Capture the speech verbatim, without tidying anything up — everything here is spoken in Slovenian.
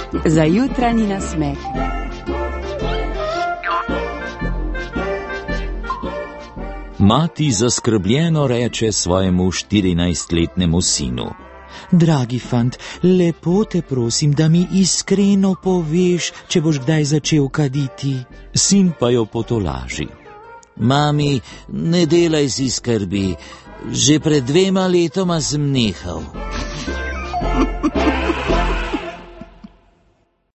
Za jutranji nasmeh. Mati zaskrbljeno reče svojemu štirinajstletnemu sinu: Dragi fant, lepo te prosim, da mi iskreno poveš, če boš kdaj začel kaditi. Sin pa jo potolaži: Mami, ne delaj si skrbi, že pred dvema letoma sem nehal.